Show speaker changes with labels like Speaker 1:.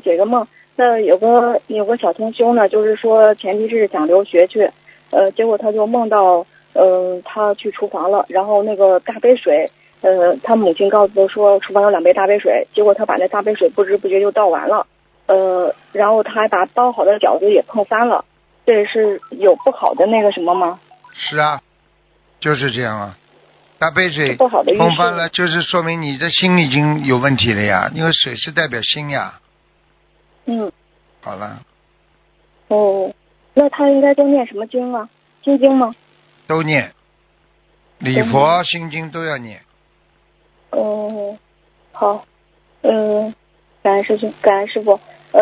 Speaker 1: 解个梦。那有个小同修呢，就是说前提是想留学去，结果他就梦到，他去厨房了，然后那个大杯水，他母亲告诉他说厨房有2杯大杯水，结果他把那大杯水不知不觉就倒完了，然后他还把包好的饺子也碰翻了，这是有不好的那个什么吗？
Speaker 2: 是啊，就是这样啊。大杯水
Speaker 1: 不好的预示
Speaker 2: 碰翻了，就是说明你的心已经有问题了呀，因为水是代表心呀。
Speaker 1: 嗯。
Speaker 2: 好了。
Speaker 1: 哦，那他应该都念什么经啊？心经吗？
Speaker 2: 都念，礼佛、心经都要念。
Speaker 1: 哦，好，感恩师兄，感恩师傅。